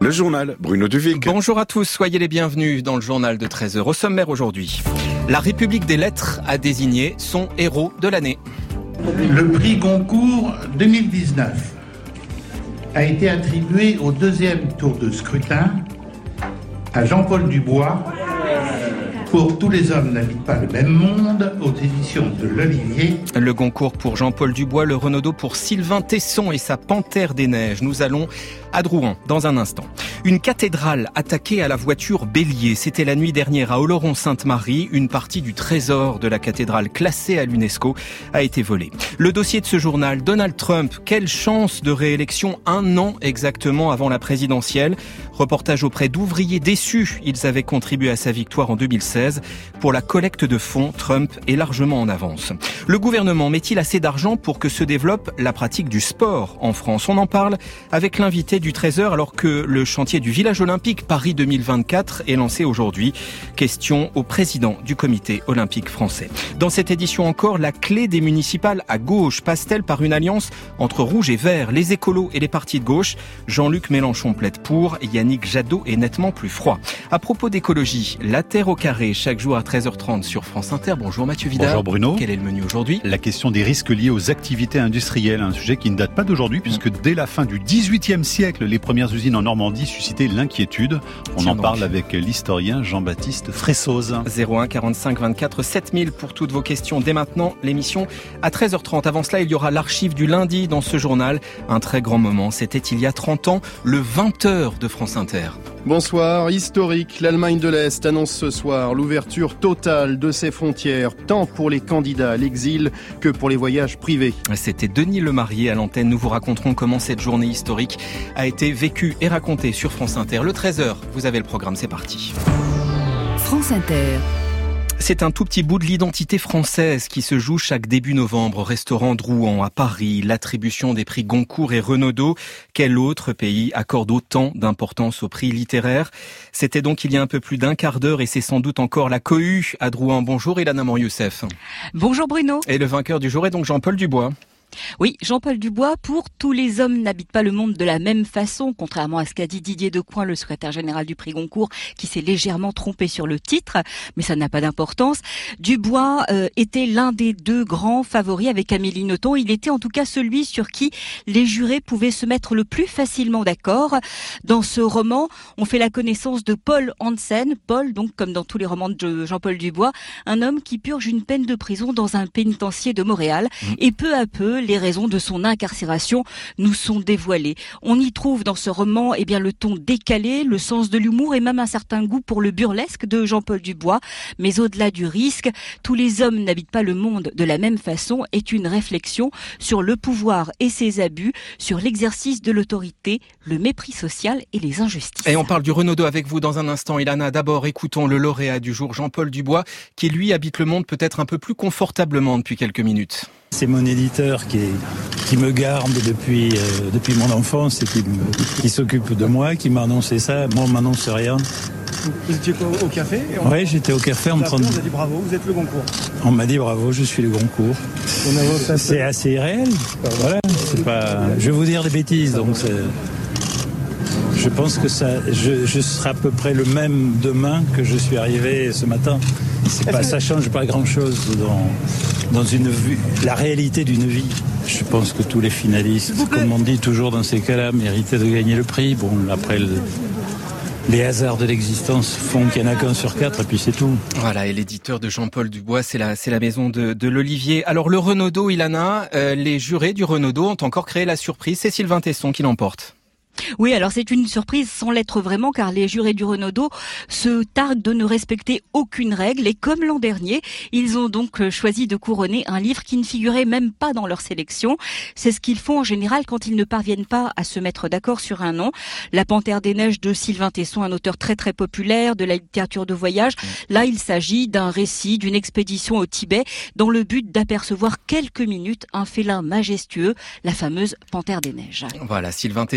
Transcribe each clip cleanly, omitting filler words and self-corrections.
Le journal, Bruno Duvic. Bonjour à tous, soyez les bienvenus dans le journal de 13h. Au sommaire aujourd'hui, la République des Lettres a désigné son héros de l'année. Le prix Goncourt 2019 a été attribué au deuxième tour de scrutin à Jean-Paul Dubois pour Tous les hommes n'habitent pas le même monde, aux éditions de l'Olivier. Le Goncourt pour Jean-Paul Dubois, le Renaudot pour Sylvain Tesson et sa Panthère des Neiges. Nous allons à Drouin dans un instant. Une cathédrale attaquée à la voiture bélier. C'était la nuit dernière à Oloron-Sainte-Marie. Une partie du trésor de la cathédrale classée à l'UNESCO a été volée. Le dossier de ce journal, Donald Trump, quelle chance de réélection un an exactement avant la présidentielle. Reportage auprès d'ouvriers déçus. Ils avaient contribué à sa victoire en 2016. Pour la collecte de fonds, Trump est largement en avance. Le gouvernement met-il assez d'argent pour que se développe la pratique du sport en France? On en parle avec l'invité du Trésor alors que le chantier du village olympique Paris 2024 est lancé aujourd'hui. Question au président du comité olympique français. Dans cette édition encore, la clé des municipales à gauche passe-t-elle par une alliance entre rouge et vert, les écolos et les partis de gauche? Jean-Luc Mélenchon plaide pour, Yannick Jadot est nettement plus froid. À propos d'écologie, la Terre au carré, chaque jour à 13h30 sur France Inter. Bonjour Mathieu Vidal. Bonjour Bruno. Quel est le menu aujourd'hui? La question des risques liés aux activités industrielles, un sujet qui ne date pas d'aujourd'hui puisque dès la fin du XVIIIe siècle, les premières usines en Normandie suscitaient l'inquiétude. On en parle avec l'historien Jean-Baptiste Fressoz. 01 45 24 7000 pour toutes vos questions. Dès maintenant, l'émission à 13h30. Avant cela, il y aura l'archive du lundi dans ce journal. Un très grand moment, c'était il y a 30 ans, le 20h de France Inter. Bonsoir, historique, l'Allemagne de l'Est annonce ce soir l'ouverture totale de ses frontières, tant pour les candidats à l'exil que pour les voyages privés. C'était Denis Lemarié à l'antenne. Nous vous raconterons comment cette journée historique a été vécue et racontée sur France Inter. Le 13h, vous avez le programme, c'est parti. France Inter. C'est un tout petit bout de l'identité française qui se joue chaque début novembre au restaurant Drouan à Paris. L'attribution des prix Goncourt et Renaudot. Quel autre pays accorde autant d'importance aux prix littéraires? C'était donc il y a un peu plus d'un quart d'heure et c'est sans doute encore la cohue à Drouan. Bonjour Ilana Mor-Youssef. Bonjour Bruno. Et le vainqueur du jour est donc Jean-Paul Dubois. Oui, Jean-Paul Dubois pour Tous les hommes n'habitent pas le monde de la même façon, contrairement à ce qu'a dit Didier Decoing, le secrétaire général du prix Goncourt, qui s'est légèrement trompé sur le titre, mais ça n'a pas d'importance. Dubois était l'un des deux grands favoris avec Amélie Nothomb. Il était en tout cas celui sur qui les jurés pouvaient se mettre le plus facilement d'accord. Dans ce roman, on fait la connaissance de Paul Hansen. Paul, donc comme dans tous les romans de Jean-Paul Dubois, un homme qui purge une peine de prison dans un pénitencier de Montréal. Et peu à peu, les raisons de son incarcération nous sont dévoilées. On y trouve dans ce roman le ton décalé, le sens de l'humour et même un certain goût pour le burlesque de Jean-Paul Dubois. Mais au-delà du risque, Tous les hommes n'habitent pas le monde de la même façon est une réflexion sur le pouvoir et ses abus, sur l'exercice de l'autorité, le mépris social et les injustices. Et on parle du Renaudot avec vous dans un instant. Ilana, d'abord écoutons le lauréat du jour, Jean-Paul Dubois, qui lui habite le monde peut-être un peu plus confortablement depuis quelques minutes. C'est mon éditeur qui me garde depuis mon enfance et qui s'occupe de moi, qui m'a annoncé ça. Moi, on m'annonce rien. Vous étiez au café? Oui, j'étais au café. On vous a dit bravo, vous êtes le Goncourt. On m'a dit bravo, je suis le Goncourt. C'est assez réel. Voilà, c'est pas. Je vais vous dire des bêtises, donc je pense que je serai à peu près le même demain que je suis arrivé ce matin. Ça change pas grand-chose dans une vie, la réalité d'une vie. Je pense que tous les finalistes, comme on dit toujours dans ces cas-là, méritaient de gagner le prix. Bon, après, les hasards de l'existence font qu'il n'y en a qu'un sur 4 et puis c'est tout. Voilà, et l'éditeur de Jean-Paul Dubois, c'est la maison de l'Olivier. Alors le Renaudot, Ilana, les jurés du Renaudot ont encore créé la surprise. C'est Sylvain Tesson qui l'emporte. Oui, alors c'est une surprise sans l'être vraiment, car les jurés du Renaudot se targuent de ne respecter aucune règle et comme l'an dernier, ils ont donc choisi de couronner un livre qui ne figurait même pas dans leur sélection. C'est ce qu'ils font en général quand ils ne parviennent pas à se mettre d'accord sur un nom. La Panthère des Neiges de Sylvain Tesson, un auteur très très populaire de la littérature de voyage. Là, il s'agit d'un récit d'une expédition au Tibet dans le but d'apercevoir quelques minutes un félin majestueux, la fameuse Panthère des Neiges. Voilà, Sylvain Tesson qui était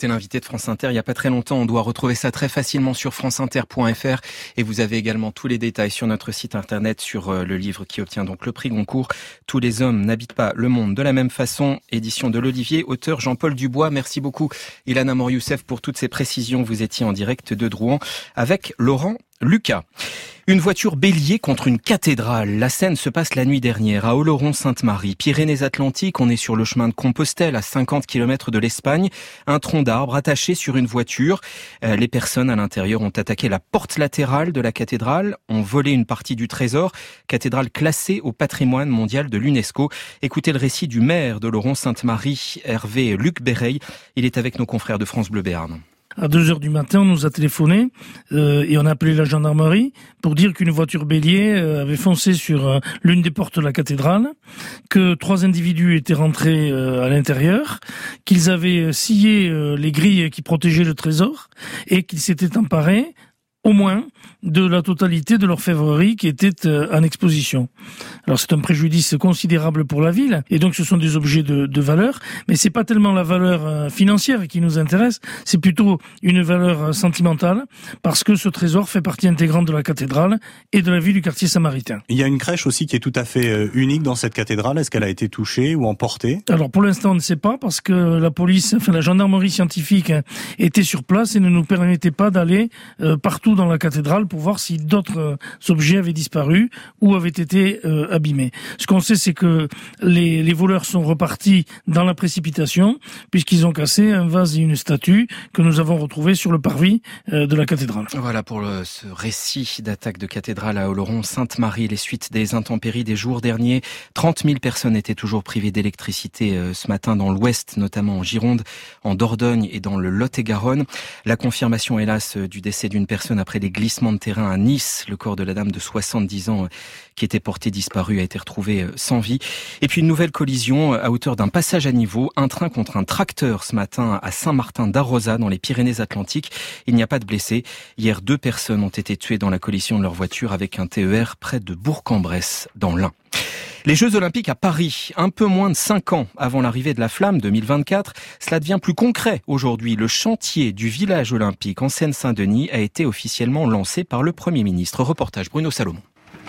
était l'invité de France Inter il n'y a pas très longtemps. On doit retrouver ça très facilement sur franceinter.fr et vous avez également tous les détails sur notre site internet sur le livre qui obtient donc le prix Goncourt. Tous les hommes n'habitent pas le monde de la même façon. Édition de l'Olivier, auteur Jean-Paul Dubois. Merci beaucoup Ilana Mor-Youssef pour toutes ces précisions. Vous étiez en direct de Drouan avec Laurent Lucas. Une voiture bélier contre une cathédrale. La scène se passe la nuit dernière à Oloron-Sainte-Marie. Pyrénées-Atlantiques, on est sur le chemin de Compostelle à 50 km de l'Espagne. Un tronc d'arbre attaché sur une voiture. Les personnes à l'intérieur ont attaqué la porte latérale de la cathédrale, ont volé une partie du trésor. Cathédrale classée au patrimoine mondial de l'UNESCO. Écoutez le récit du maire d'Oloron-Sainte-Marie, Hervé Luc Béreil. Il est avec nos confrères de France Bleu Béarn. À 2h du matin, on nous a téléphoné et on a appelé la gendarmerie pour dire qu'une voiture bélier avait foncé sur l'une des portes de la cathédrale, que 3 individus étaient rentrés à l'intérieur, qu'ils avaient scié les grilles qui protégeaient le trésor et qu'ils s'étaient emparés au moins de la totalité de l'orfèvrerie qui était en exposition. Alors c'est un préjudice considérable pour la ville et donc ce sont des objets de valeur, mais c'est pas tellement la valeur financière qui nous intéresse, c'est plutôt une valeur sentimentale parce que ce trésor fait partie intégrante de la cathédrale et de la vie du quartier samaritain. Il y a une crèche aussi qui est tout à fait unique dans cette cathédrale. Est-ce qu'elle a été touchée ou emportée? Alors pour l'instant on ne sait pas parce que la gendarmerie scientifique était sur place et ne nous permettait pas d'aller partout dans la cathédrale pour voir si d'autres objets avaient disparu ou avaient été abîmés. Ce qu'on sait, c'est que les voleurs sont repartis dans la précipitation puisqu'ils ont cassé un vase et une statue que nous avons retrouvés sur le parvis de la cathédrale. Voilà pour ce récit d'attaque de cathédrale à Oloron-Sainte-Marie, les suites des intempéries des jours derniers. 30 000 personnes étaient toujours privées d'électricité ce matin dans l'Ouest, notamment en Gironde, en Dordogne et dans le Lot-et-Garonne. La confirmation, hélas, du décès d'une personne après des glissements de terrain à Nice. Le corps de la dame de 70 ans qui était portée disparue a été retrouvé sans vie. Et puis une nouvelle collision à hauteur d'un passage à niveau. Un train contre un tracteur ce matin à Saint-Martin-d'Arrosa dans les Pyrénées-Atlantiques. Il n'y a pas de blessés. Hier, 2 personnes ont été tuées dans la collision de leur voiture avec un TER près de Bourg-en-Bresse dans l'Ain. Les Jeux Olympiques à Paris, un peu moins de 5 ans avant l'arrivée de la flamme 2024, cela devient plus concret aujourd'hui. Le chantier du village olympique en Seine-Saint-Denis a été officiellement lancé par le Premier ministre. Reportage Bruno Salomon.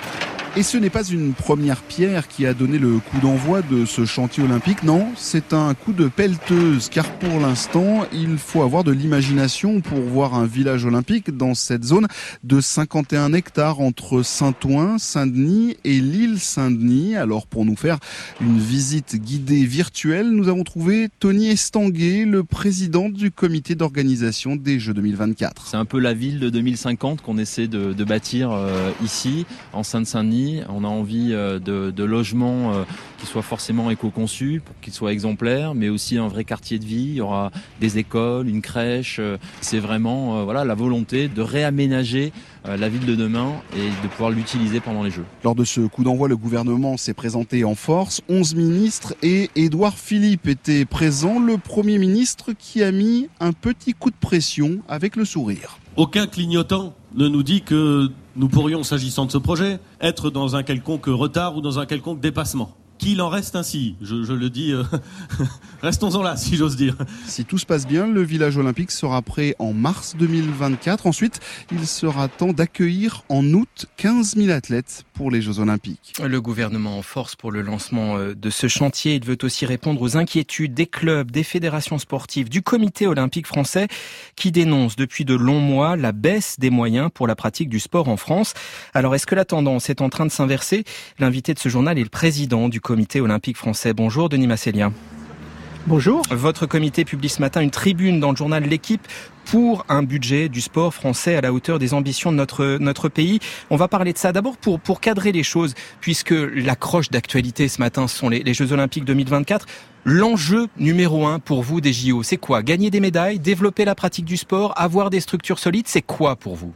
Et ce n'est pas une première pierre qui a donné le coup d'envoi de ce chantier olympique, non, c'est un coup de pelleteuse, car pour l'instant, il faut avoir de l'imagination pour voir un village olympique dans cette zone de 51 hectares entre Saint-Ouen, Saint-Denis et l'île Saint-Denis. Alors pour nous faire une visite guidée virtuelle, nous avons trouvé Tony Estanguet, le président du comité d'organisation des Jeux 2024. C'est un peu la ville de 2050 qu'on essaie de bâtir ici, en Seine-Saint-Denis. On a envie de logements qui soient forcément éco-conçus, pour qu'ils soient exemplaires, mais aussi un vrai quartier de vie. Il y aura des écoles, une crèche. C'est vraiment la volonté de réaménager la ville de demain et de pouvoir l'utiliser pendant les Jeux. Lors de ce coup d'envoi, le gouvernement s'est présenté en force. 11 ministres et Édouard Philippe étaient présents. Le Premier ministre qui a mis un petit coup de pression avec le sourire. Aucun clignotant ne nous dit que nous pourrions, s'agissant de ce projet, être dans un quelconque retard ou dans un quelconque dépassement. Qu'il en reste ainsi, je le dis, restons-en là, si j'ose dire. Si tout se passe bien, le village olympique sera prêt en mars 2024. Ensuite, il sera temps d'accueillir en août 15 000 athlètes pour les Jeux olympiques. Le gouvernement en force pour le lancement de ce chantier. Il veut aussi répondre aux inquiétudes des clubs, des fédérations sportives, du comité olympique français qui dénonce depuis de longs mois la baisse des moyens pour la pratique du sport en France. Alors, est-ce que la tendance est en train de s'inverser? L'invité de ce journal est le président du comité olympique français. Bonjour Denis Massélia. Bonjour. Votre comité publie ce matin une tribune dans le journal L'Équipe pour un budget du sport français à la hauteur des ambitions de notre pays. On va parler de ça d'abord pour cadrer les choses, puisque l'accroche d'actualité ce matin sont les Jeux Olympiques 2024. L'enjeu numéro 1 pour vous des JO, c'est quoi? Gagner des médailles, développer la pratique du sport, avoir des structures solides, c'est quoi pour vous?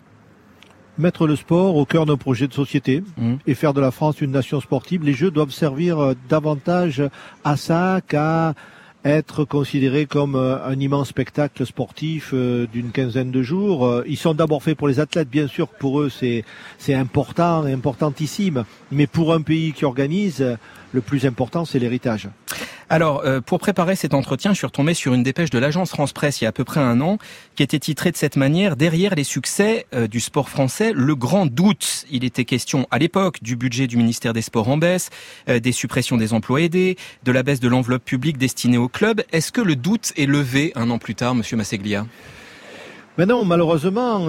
Mettre le sport au cœur de nos projets de société et faire de la France une nation sportive. Les Jeux doivent servir davantage à ça qu'à être considérés comme un immense spectacle sportif d'une quinzaine de jours. Ils sont d'abord faits pour les athlètes, bien sûr, pour eux c'est important et importantissime, mais pour un pays qui organise, le plus important c'est l'héritage. Alors, pour préparer cet entretien, je suis retombé sur une dépêche de l'agence France Presse il y a à peu près un an, qui était titrée de cette manière: derrière les succès du sport français, le grand doute. Il était question à l'époque du budget du ministère des Sports en baisse, des suppressions des emplois aidés, de la baisse de l'enveloppe publique destinée aux clubs. Est-ce que le doute est levé un an plus tard, Monsieur Masseglia? Mais non, malheureusement,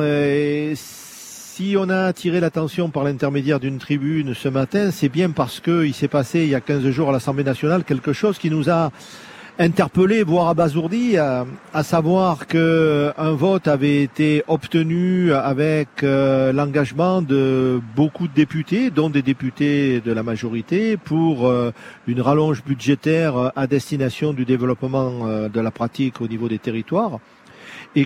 si on a attiré l'attention par l'intermédiaire d'une tribune ce matin, c'est bien parce qu'il s'est passé il y a 15 jours à l'Assemblée nationale quelque chose qui nous a interpellés, voire abasourdis, à savoir qu'un vote avait été obtenu avec l'engagement de beaucoup de députés, dont des députés de la majorité, pour une rallonge budgétaire à destination du développement de la pratique au niveau des territoires, et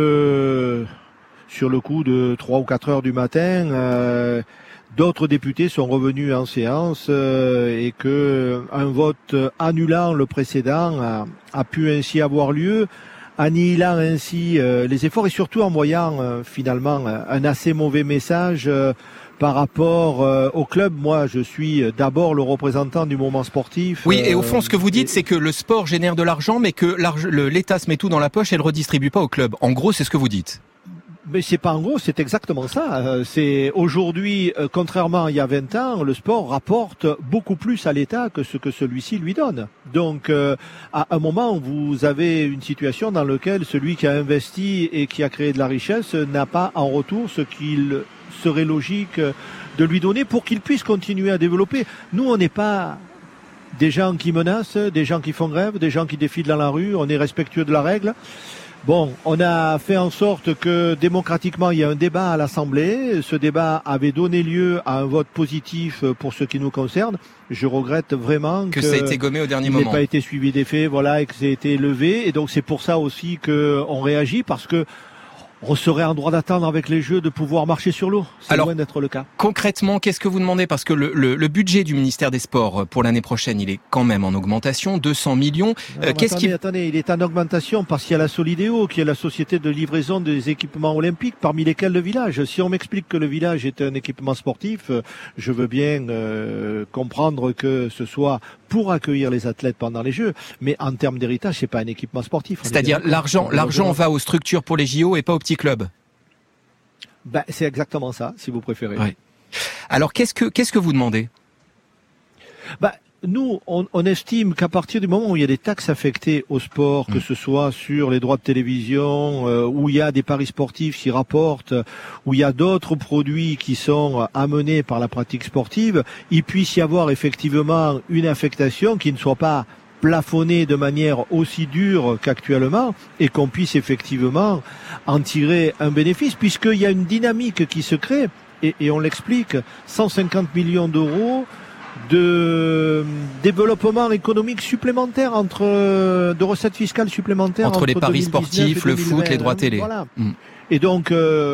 que sur le coup de 3 ou 4 heures du matin, d'autres députés sont revenus en séance et que un vote annulant le précédent a pu ainsi avoir lieu, annihilant ainsi les efforts et surtout envoyant finalement un assez mauvais message par rapport au club. Moi, je suis d'abord le représentant du mouvement sportif. Oui, et au fond, ce que vous dites, c'est que le sport génère de l'argent, mais que l'État se met tout dans la poche et le redistribue pas au club. En gros, c'est ce que vous dites. Mais c'est pas en gros, c'est exactement ça. C'est aujourd'hui, contrairement à il y a 20 ans, le sport rapporte beaucoup plus à l'État que ce que celui-ci lui donne. Donc, à un moment, vous avez une situation dans laquelle celui qui a investi et qui a créé de la richesse n'a pas en retour ce qu'il serait logique de lui donner pour qu'il puisse continuer à développer. Nous, on n'est pas des gens qui menacent, des gens qui font grève, des gens qui défilent dans la rue. On est respectueux de la règle. Bon, on a fait en sorte que démocratiquement il y a un débat à l'Assemblée. Ce débat avait donné lieu à un vote positif pour ce qui nous concerne. Je regrette vraiment que ça a été gommé au dernier moment. N'ait pas été suivi des faits, voilà, et que ça a été levé. Et donc c'est pour ça aussi que on réagit, parce que on serait en droit d'attendre avec les Jeux de pouvoir marcher sur l'eau. C'est loin d'être le cas. Concrètement, qu'est-ce que vous demandez? Parce que le budget du ministère des Sports pour l'année prochaine, il est quand même en augmentation, 200 millions. Attendez, il est en augmentation parce qu'il y a la Solidéo, qui est la société de livraison des équipements olympiques, parmi lesquels le village. Si on m'explique que le village est un équipement sportif, je veux bien comprendre que ce soit pour accueillir les athlètes pendant les Jeux. Mais en termes d'héritage, c'est pas un équipement sportif. C'est-à-dire l'argent va aux structures pour les JO et pas aux petits clubs. Ben, c'est exactement ça, si vous préférez. Oui. Alors, qu'est-ce que vous demandez? Ben, nous, on estime qu'à partir du moment où il y a des taxes affectées au sport, que ce soit sur les droits de télévision, où il y a des paris sportifs qui rapportent, où il y a d'autres produits qui sont amenés par la pratique sportive, il puisse y avoir effectivement une affectation qui ne soit pas plafonnée de manière aussi dure qu'actuellement, et qu'on puisse effectivement en tirer un bénéfice, puisqu'il y a une dynamique qui se crée, et on l'explique, 150 millions d'euros de développement économique supplémentaire, de recettes fiscales supplémentaires entre les paris sportifs, le foot, les droits télé. Voilà. Et donc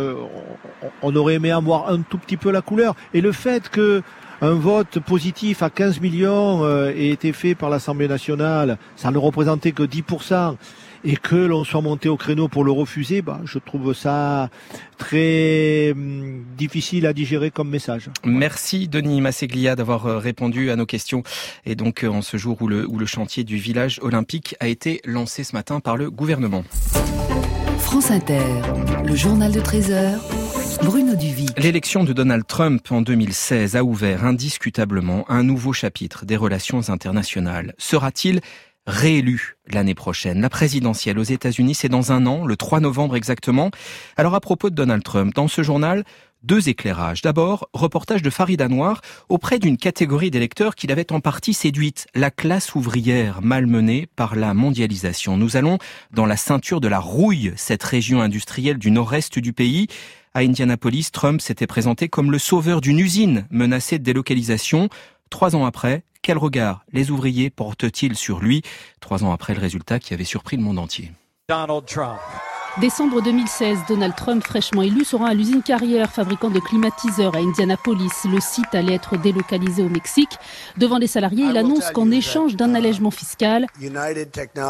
on aurait aimé en voir un tout petit peu la couleur, et le fait que un vote positif à 15 millions ait été fait par l'Assemblée nationale, ça ne représentait que 10%, et que l'on soit monté au créneau pour le refuser, je trouve ça très difficile à digérer comme message. Merci Denis Masseglia d'avoir répondu à nos questions. Et donc en ce jour où le chantier du village olympique a été lancé ce matin par le gouvernement. France Inter, le journal de 13h. Bruno Duvic. L'élection de Donald Trump en 2016 a ouvert indiscutablement un nouveau chapitre des relations internationales. Sera-t-il réélu l'année prochaine? La présidentielle aux États-Unis, c'est dans un an, le 3 novembre exactement. Alors à propos de Donald Trump, dans ce journal, 2 éclairages. D'abord, reportage de Farid Anwar auprès d'une catégorie d'électeurs qu'il avait en partie séduite, la classe ouvrière malmenée par la mondialisation. Nous allons dans la ceinture de la rouille, cette région industrielle du nord-est du pays. À Indianapolis, Trump s'était présenté comme le sauveur d'une usine menacée de délocalisation. 3 ans après, quel regard les ouvriers portent-ils sur lui? 3 ans après le résultat qui avait surpris le monde entier. Donald Trump. Décembre 2016, Donald Trump, fraîchement élu, se rend à l'usine Carrier, fabricant de climatiseurs à Indianapolis. Le site allait être délocalisé au Mexique. Devant les salariés, il annonce qu'en échange d'un allègement fiscal, United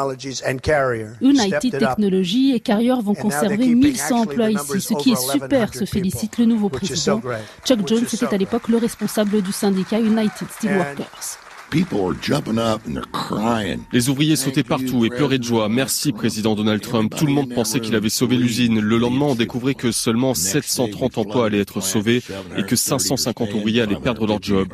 Technologies et Carrier vont conserver 1100 emplois ici. Ce qui est super, se félicite le nouveau président. Chuck Jones était à l'époque le responsable du syndicat United Steelworkers. Les ouvriers sautaient partout et pleuraient de joie. Merci, président Donald Trump. Tout le monde pensait qu'il avait sauvé l'usine. Le lendemain, on découvrait que seulement 730 emplois allaient être sauvés et que 550 ouvriers allaient perdre leur job.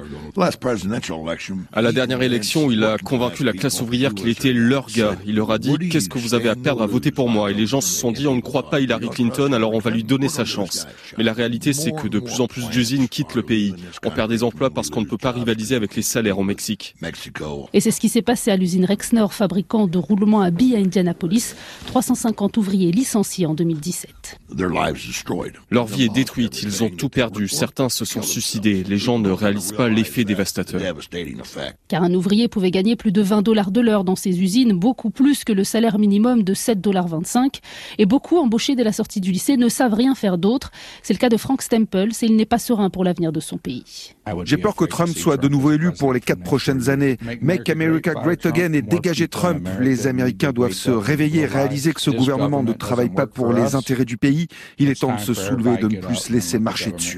À la dernière élection, il a convaincu la classe ouvrière qu'il était leur gars. Il leur a dit « Qu'est-ce que vous avez à perdre à voter pour moi ?» Et les gens se sont dit « On ne croit pas Hillary Clinton, alors on va lui donner sa chance. » Mais la réalité, c'est que de plus en plus d'usines quittent le pays. On perd des emplois parce qu'on ne peut pas rivaliser avec les salaires au Mexique. Et c'est ce qui s'est passé à l'usine Rexnord, fabricant de roulements à billes à Indianapolis. 350 ouvriers licenciés en 2017. Leur vie est détruite, ils ont tout perdu. Certains se sont suicidés. Les gens ne réalisent pas l'effet dévastateur. Car un ouvrier pouvait gagner plus de $20 de l'heure dans ces usines, beaucoup plus que le salaire minimum de $7,25. Et beaucoup embauchés dès la sortie du lycée ne savent rien faire d'autre. C'est le cas de Frank Stempels et il n'est pas serein pour l'avenir de son pays. J'ai peur que Trump soit de nouveau élu pour les 4 prochaines années. Make America Great Again et dégager Trump. Les Américains doivent se réveiller et réaliser que ce gouvernement ne travaille pas pour les intérêts du pays. Il est temps de se soulever et de ne plus se laisser marcher dessus.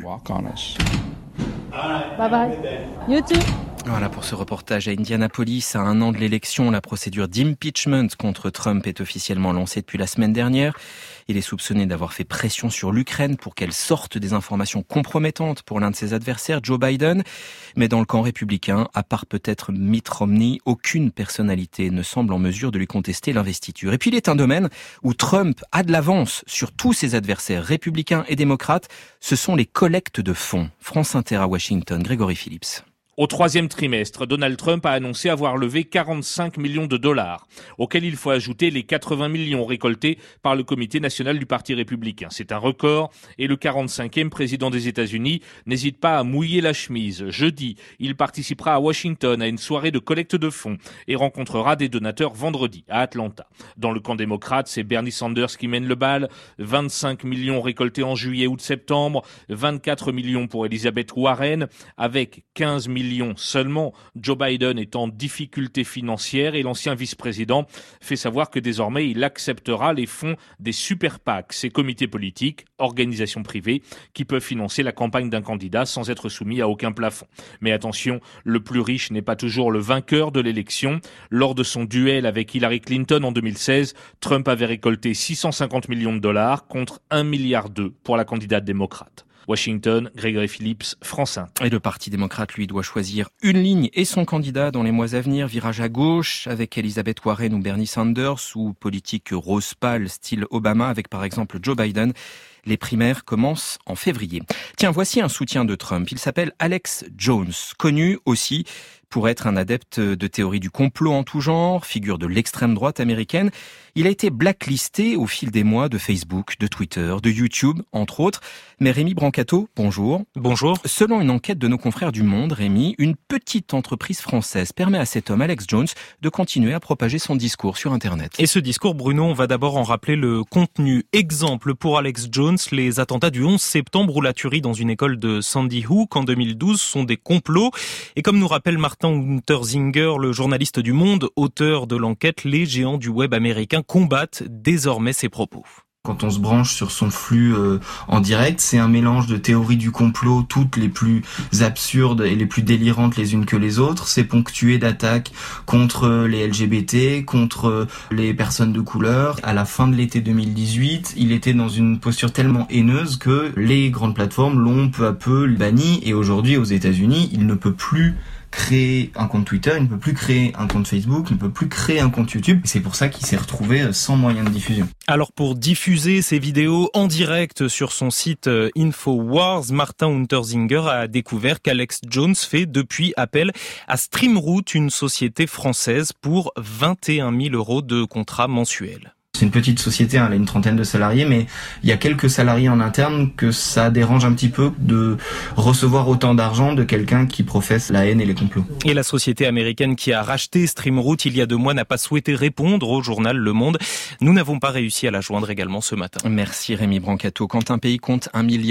Bye bye. You too. Voilà pour ce reportage à Indianapolis. À un an de l'élection, la procédure d'impeachment contre Trump est officiellement lancée depuis la semaine dernière. Il est soupçonné d'avoir fait pression sur l'Ukraine pour qu'elle sorte des informations compromettantes pour l'un de ses adversaires, Joe Biden. Mais dans le camp républicain, à part peut-être Mitt Romney, aucune personnalité ne semble en mesure de lui contester l'investiture. Et puis il est un domaine où Trump a de l'avance sur tous ses adversaires républicains et démocrates. Ce sont les collectes de fonds. France Inter à Washington, Grégory Phillips. Au troisième trimestre, Donald Trump a annoncé avoir levé 45 millions de dollars, auxquels il faut ajouter les 80 millions récoltés par le Comité national du Parti républicain. C'est un record et le 45e président des États-Unis n'hésite pas à mouiller la chemise. Jeudi, il participera à Washington à une soirée de collecte de fonds et rencontrera des donateurs vendredi à Atlanta. Dans le camp démocrate, c'est Bernie Sanders qui mène le bal. 25 millions récoltés en juillet, août, septembre. 24 millions pour Elizabeth Warren avec 15 millions seulement. Joe Biden est en difficulté financière et l'ancien vice-président fait savoir que désormais il acceptera les fonds des super PAC, ces comités politiques, organisations privées, qui peuvent financer la campagne d'un candidat sans être soumis à aucun plafond. Mais attention, le plus riche n'est pas toujours le vainqueur de l'élection. Lors de son duel avec Hillary Clinton en 2016, Trump avait récolté 650 millions de dollars contre 1,2 milliard pour la candidate démocrate. Washington, Grégory Phillips, France 1. Et le Parti démocrate, lui, doit choisir une ligne et son candidat dans les mois à venir. Virage à gauche avec Elizabeth Warren ou Bernie Sanders, ou politique rose pâle style Obama avec par exemple Joe Biden. Les primaires commencent en février. Tiens, voici un soutien de Trump. Il s'appelle Alex Jones, connu aussi pour être un adepte de théories du complot en tout genre, figure de l'extrême droite américaine. Il a été blacklisté au fil des mois de Facebook, de Twitter, de YouTube, entre autres. Mais Rémi Brancato, bonjour. Bonjour. Selon une enquête de nos confrères du Monde, Rémi, une petite entreprise française permet à cet homme, Alex Jones, de continuer à propager son discours sur Internet. Et ce discours, Bruno, on va d'abord en rappeler le contenu. Exemple pour Alex Jones, les attentats du 11 septembre ou la tuerie dans une école de Sandy Hook en 2012 sont des complots. Et comme nous rappelle Martin Unterzinger, le journaliste du Monde, auteur de l'enquête, les géants du web américain combattent désormais ces propos. Quand on se branche sur son flux en direct, c'est un mélange de théories du complot, toutes les plus absurdes et les plus délirantes les unes que les autres. C'est ponctué d'attaques contre les LGBT, contre les personnes de couleur. À la fin de l'été 2018, il était dans une posture tellement haineuse que les grandes plateformes l'ont peu à peu banni. Et aujourd'hui, aux États-Unis, il ne peut plus créer un compte Twitter, il ne peut plus créer un compte Facebook, il ne peut plus créer un compte YouTube. Et c'est pour ça qu'il s'est retrouvé sans moyen de diffusion. Alors pour diffuser ces vidéos en direct sur son site InfoWars, Martin Unterzinger a découvert qu'Alex Jones fait depuis appel à Streamroot, une société française, pour 21 000 € de contrat mensuel. C'est une petite société, elle a une trentaine de salariés, mais il y a quelques salariés en interne que ça dérange un petit peu de recevoir autant d'argent de quelqu'un qui professe la haine et les complots. Et la société américaine qui a racheté Streamroot il y a 2 mois n'a pas souhaité répondre au journal Le Monde. Nous n'avons pas réussi à la joindre également ce matin. Merci Rémi Brancato. Quand un pays compte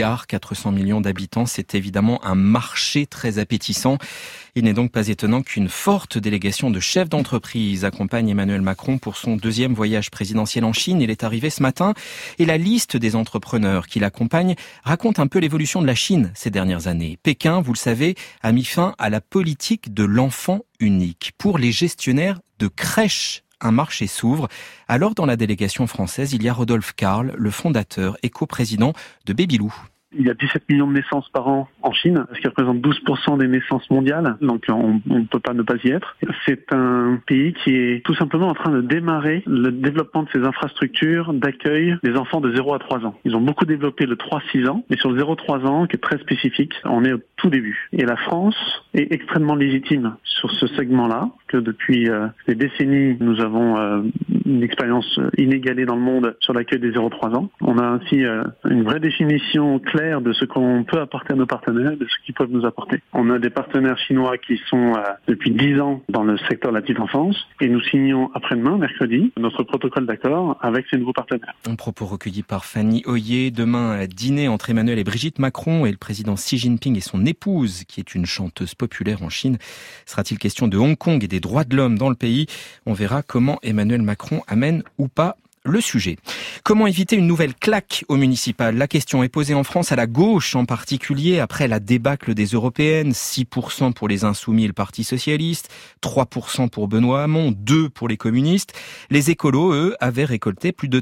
1,4 milliard d'habitants, c'est évidemment un marché très appétissant. Il n'est donc pas étonnant qu'une forte délégation de chefs d'entreprise accompagne Emmanuel Macron pour son 2e voyage présidentiel potentiel en Chine. Il est arrivé ce matin et la liste des entrepreneurs qui l'accompagnent raconte un peu l'évolution de la Chine ces dernières années. Pékin, vous le savez, a mis fin à la politique de l'enfant unique. Pour les gestionnaires de crèches, un marché s'ouvre. Alors, dans la délégation française, il y a Rodolphe Karl, le fondateur et coprésident de Babylou. Il y a 17 millions de naissances par an en Chine, ce qui représente 12% des naissances mondiales, donc on ne peut pas ne pas y être. C'est un pays qui est tout simplement en train de démarrer le développement de ses infrastructures d'accueil des enfants de 0 à 3 ans. Ils ont beaucoup développé le 3-6 ans, mais sur le 0-3 ans, qui est très spécifique, on est au tout début. Et la France est extrêmement légitime sur ce segment-là, que depuis des décennies, nous avons une expérience inégalée dans le monde sur l'accueil des 0-3 ans. On a ainsi une vraie définition claire de ce qu'on peut apporter à nos partenaires, de ce qu'ils peuvent nous apporter. On a des partenaires chinois qui sont depuis 10 ans dans le secteur de la petite enfance et nous signons après-demain, mercredi, notre protocole d'accord avec ces nouveaux partenaires. Un propos recueilli par Fanny Hoyer. Demain, dîner entre Emmanuel et Brigitte Macron et le président Xi Jinping et son épouse, qui est une chanteuse populaire en Chine. Sera-t-il question de Hong Kong et des droits de l'homme dans le pays? On verra comment Emmanuel Macron amène ou pas le sujet. Comment éviter une nouvelle claque au municipal? La question est posée en France, à la gauche en particulier, après la débâcle des européennes. 6% pour les Insoumis et le Parti Socialiste, 3% pour Benoît Hamon, 2% pour les communistes. Les écolos, eux, avaient récolté plus de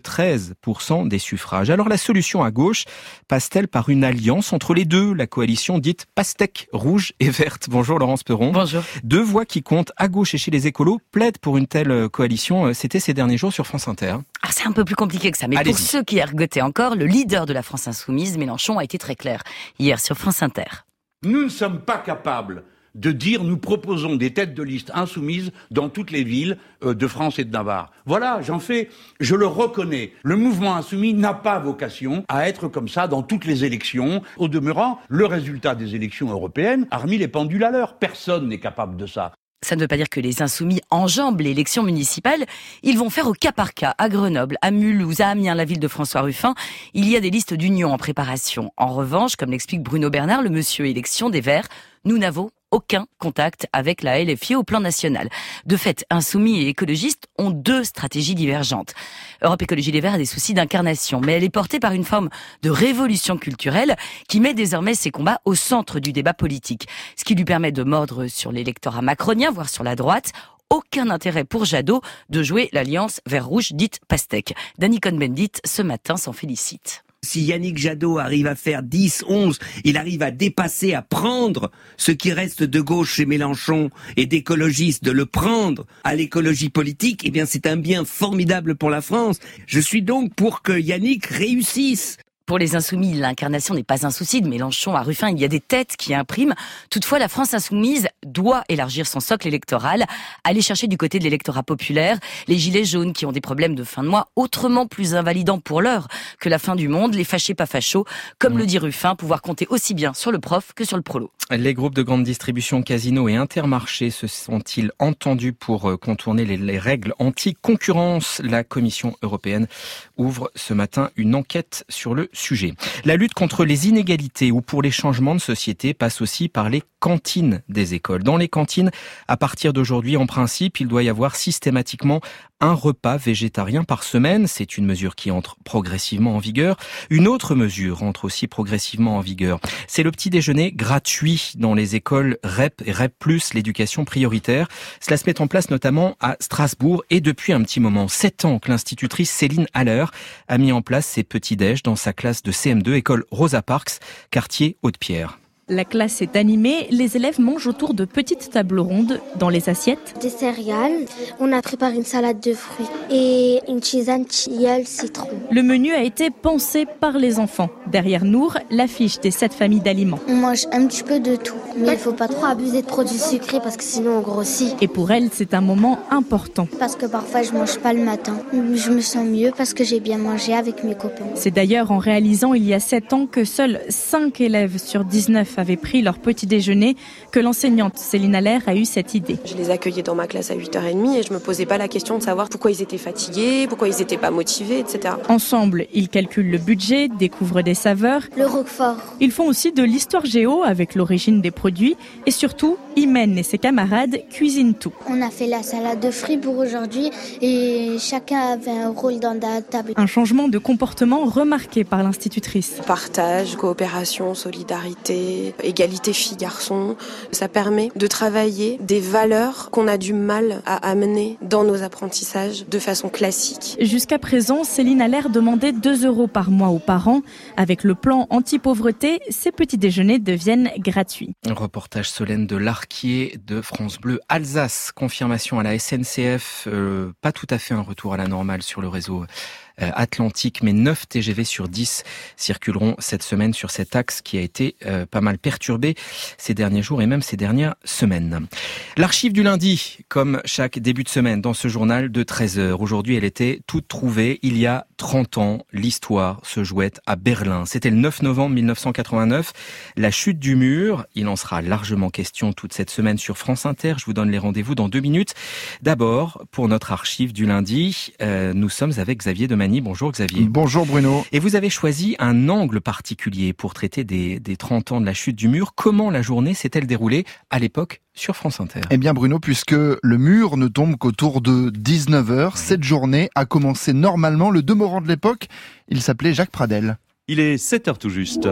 13% des suffrages. Alors la solution à gauche passe-t-elle par une alliance entre les deux? La coalition dite pastèque, rouge et verte. Bonjour Laurence Perron. Bonjour. 2 voix qui comptent à gauche et chez les écolos plaident pour une telle coalition. C'était ces derniers jours sur France Inter. Alors c'est un peu plus compliqué que ça, mais Allez-y. pour ceux qui ergotaient encore, le leader de la France Insoumise, Mélenchon, a été très clair hier sur France Inter. Nous ne sommes pas capables de dire nous proposons des têtes de liste insoumises dans toutes les villes de France et de Navarre. Voilà, je le reconnais. Le mouvement insoumis n'a pas vocation à être comme ça dans toutes les élections. Au demeurant, le résultat des élections européennes a remis les pendules à l'heure. Personne n'est capable de ça. Ça ne veut pas dire que les Insoumis enjambent l'élection municipale. Ils vont faire au cas par cas, à Grenoble, à Mulhouse, à Amiens, la ville de François Ruffin. Il y a des listes d'union en préparation. En revanche, comme l'explique Bruno Bernard, le monsieur élection des Verts, nous n'avons aucun contact avec la LFI au plan national. De fait, Insoumis et écologistes ont 2 stratégies divergentes. Europe Écologie Les Verts a des soucis d'incarnation, mais elle est portée par une forme de révolution culturelle qui met désormais ses combats au centre du débat politique, ce qui lui permet de mordre sur l'électorat macronien, voire sur la droite. Aucun intérêt pour Jadot de jouer l'alliance vert-rouge dite pastèque. Dany Cohn-Bendit, ce matin, s'en félicite. Si Yannick Jadot arrive à faire 10, 11, il arrive à dépasser, à prendre ce qui reste de gauche chez Mélenchon et d'écologistes, de le prendre à l'écologie politique, eh bien c'est un bien formidable pour la France. Je suis donc pour que Yannick réussisse. Pour les Insoumis, l'incarnation n'est pas un souci. De Mélenchon à Ruffin, il y a des têtes qui impriment. Toutefois, la France Insoumise doit élargir son socle électoral, aller chercher du côté de l'électorat populaire, les gilets jaunes qui ont des problèmes de fin de mois autrement plus invalidants pour l'heure que la fin du monde, les fâchés pas fachos, comme le dit Ruffin, pouvoir compter aussi bien sur le prof que sur le prolo. Les groupes de grande distribution, Casino et Intermarché se sont-ils entendus pour contourner les règles anti-concurrence? La Commission européenne ouvre ce matin une enquête sur le sujet. La lutte contre les inégalités ou pour les changements de société passe aussi par les cantines des écoles. Dans les cantines, à partir d'aujourd'hui, en principe, il doit y avoir systématiquement un repas végétarien par semaine. C'est une mesure qui entre progressivement en vigueur. Une autre mesure entre aussi progressivement en vigueur. C'est le petit déjeuner gratuit dans les écoles REP et REP+, l'éducation prioritaire. Cela se met en place notamment à Strasbourg et depuis un petit moment. 7 ans que l'institutrice Céline Haller a mis en place ces petits déj dans sa classe de CM2, école Rosa Parks, quartier Haute-Pierre. La classe est animée, les élèves mangent autour de petites tables rondes dans les assiettes. Des céréales, on a préparé une salade de fruits et une tisane tilleul citron. Le menu a été pensé par les enfants. Derrière Nour, l'affiche des 7 familles d'aliments. On mange un petit peu de tout, mais il ne faut pas trop abuser de produits sucrés parce que sinon on grossit. Et pour elle, c'est un moment important. Parce que parfois je mange pas le matin. Je me sens mieux parce que j'ai bien mangé avec mes copains. C'est d'ailleurs en réalisant il y a 7 ans que seuls 5 élèves sur 19 avaient pris leur petit déjeuner que l'enseignante Céline Allaire a eu cette idée. Je les accueillais dans ma classe à 8h30 et je me posais pas la question de savoir pourquoi ils étaient fatigués, pourquoi ils étaient pas motivés, etc. Ensemble, ils calculent le budget, découvrent des saveurs. Le roquefort. Ils font aussi de l'histoire géo avec l'origine des produits et surtout, Imen et ses camarades cuisinent tout. On a fait la salade de fruits pour aujourd'hui et chacun avait un rôle dans la table. Un changement de comportement remarqué par l'institutrice. Partage, coopération, solidarité, égalité filles-garçons. Ça permet de travailler des valeurs qu'on a du mal à amener dans nos apprentissages de façon classique. Jusqu'à présent, Céline Allaire demandait 2 € par mois aux parents. Avec le plan anti-pauvreté, ces petits déjeuners deviennent gratuits. Un reportage solennel de l'Arquier de France Bleu Alsace. Confirmation à la SNCF, pas tout à fait un retour à la normale sur le réseau Atlantique, mais 9 TGV sur 10 circuleront cette semaine sur cet axe qui a été pas mal perturbé ces derniers jours et même ces dernières semaines. L'archive du lundi, comme chaque début de semaine dans ce journal de 13h. Aujourd'hui, elle était toute trouvée. Il y a 30 ans, l'histoire se jouait à Berlin. C'était le 9 novembre 1989, la chute du mur. Il en sera largement question toute cette semaine sur France Inter. Je vous donne les rendez-vous dans 2 minutes. D'abord, pour notre archive du lundi, nous sommes avec Xavier Demagny. Bonjour Xavier. Bonjour Bruno. Et vous avez choisi un angle particulier pour traiter des 30 ans de la chute du mur. Comment la journée s'est-elle déroulée à l'époque sur France Inter? Eh bien Bruno, puisque le mur ne tombe qu'autour de 19h, cette journée a commencé normalement. Le demeurant de l'époque, il s'appelait Jacques Pradel. Il est 7h tout juste.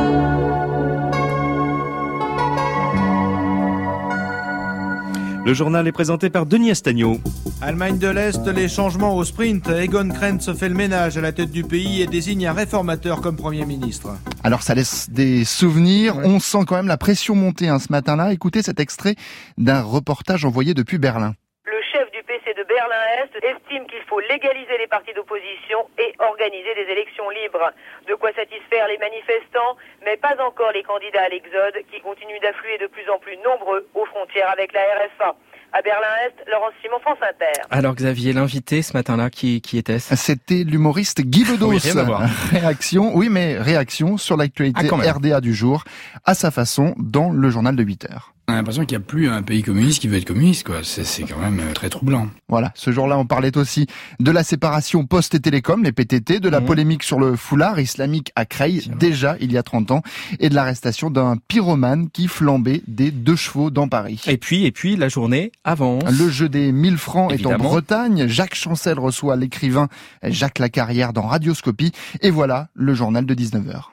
Le journal est présenté par Denis Astagnaud. Allemagne de l'Est, les changements au sprint. Egon Krenz fait le ménage à la tête du pays et désigne un réformateur comme Premier ministre. Alors ça laisse des souvenirs, on sent quand même la pression monter ce matin-là. Écoutez cet extrait d'un reportage envoyé depuis Berlin. Le chef du PC de Berlin-Est estime qu'il faut légaliser les partis d'opposition et organiser des élections libres. De quoi satisfaire les manifestants, mais pas encore les candidats à l'exode qui continuent d'affluer de plus en plus nombreux aux frontières avec la RFA. À Berlin-Est, Laurence Simon, France Inter. Alors Xavier, l'invité ce matin-là, qui était-ce? C'était l'humoriste Guy Bedos. Oui, rien à voir. Réaction sur l'actualité RDA du jour, à sa façon, dans le journal de 8h. On a l'impression qu'il n'y a plus un pays communiste qui veut être communiste, quoi. C'est quand même très troublant. Voilà, ce jour-là, on parlait aussi de la séparation Poste et Télécom, les PTT, de la polémique sur le foulard islamique à Creil, déjà il y a 30 ans, et de l'arrestation d'un pyromane qui flambait des 2 chevaux dans Paris. Et puis, la journée avance. Le jeu des 1000 francs Évidemment. est en Bretagne. Jacques Chancel reçoit l'écrivain Jacques Lacarrière dans Radioscopie. Et voilà le journal de 19h.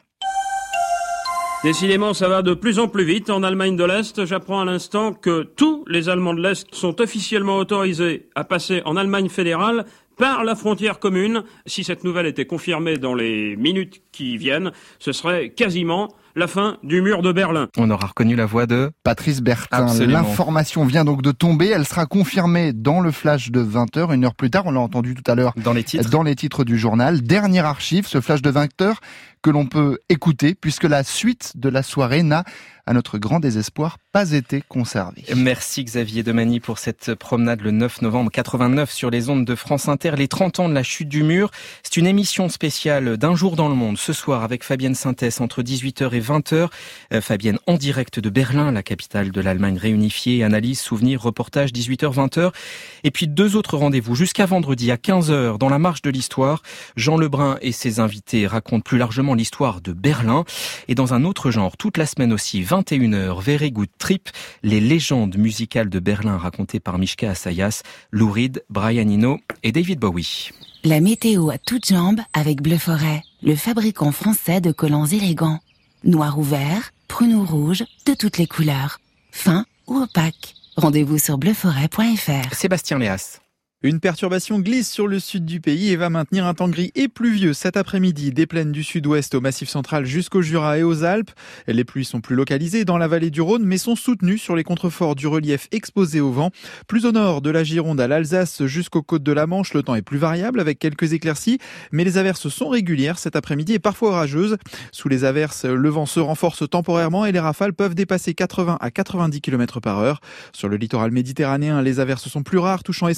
Décidément, ça va de plus en plus vite. En Allemagne de l'Est, j'apprends à l'instant que tous les Allemands de l'Est sont officiellement autorisés à passer en Allemagne fédérale par la frontière commune. Si cette nouvelle était confirmée dans les minutes qui viennent, ce serait quasiment la fin du mur de Berlin. On aura reconnu la voix de Patrice Bertin. Absolument. L'information vient donc de tomber. Elle sera confirmée dans le flash de 20h, 1 heure plus tard. On l'a entendu tout à l'heure dans les titres du journal. Dernière archive, ce flash de 20h que l'on peut écouter puisque la suite de la soirée n'a, à notre grand désespoir, pas été conservée. Merci Xavier Demagny pour cette promenade le 9 novembre 89 sur les ondes de France Inter. Les 30 ans de la chute du mur, c'est une émission spéciale d'un jour dans le monde ce soir avec Fabienne Sintès entre 18h et 20h. Fabienne en direct de Berlin, la capitale de l'Allemagne réunifiée, analyse, souvenirs, reportage 18h, 20h. Et puis 2 autres rendez-vous jusqu'à vendredi à 15h dans la marche de l'histoire. Jean Lebrun et ses invités racontent plus largement l'histoire de Berlin. Et dans un autre genre, toute la semaine aussi, 21h, Very Good Trip, les légendes musicales de Berlin racontées par Mishka Assayas, Lou Reed, Brian Eno et David Bowie. La météo à toutes jambes avec Bleu Forêt, le fabricant français de collants élégants. Noir ou vert, prune ou rouge, de toutes les couleurs. Fin ou opaque. Rendez-vous sur bleuforêt.fr. Sébastien Léas. Une perturbation glisse sur le sud du pays et va maintenir un temps gris et pluvieux cet après-midi des plaines du sud-ouest au Massif central jusqu'au Jura et aux Alpes. Les pluies sont plus localisées dans la vallée du Rhône mais sont soutenues sur les contreforts du relief exposé au vent. Plus au nord de la Gironde à l'Alsace jusqu'aux côtes de la Manche, le temps est plus variable avec quelques éclaircies mais les averses sont régulières cet après-midi et parfois orageuses. Sous les averses, le vent se renforce temporairement et les rafales peuvent dépasser 80 à 90 km/h. Sur le littoral méditerranéen, les averses sont plus rares touchant essentiellement l'ouest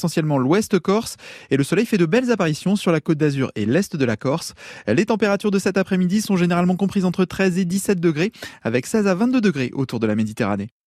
l'ouest corse. Et le soleil fait de belles apparitions sur la côte d'Azur et l'est de la Corse. Les températures de cet après-midi sont généralement comprises entre 13 et 17 degrés, avec 16 à 22 degrés autour de la Méditerranée.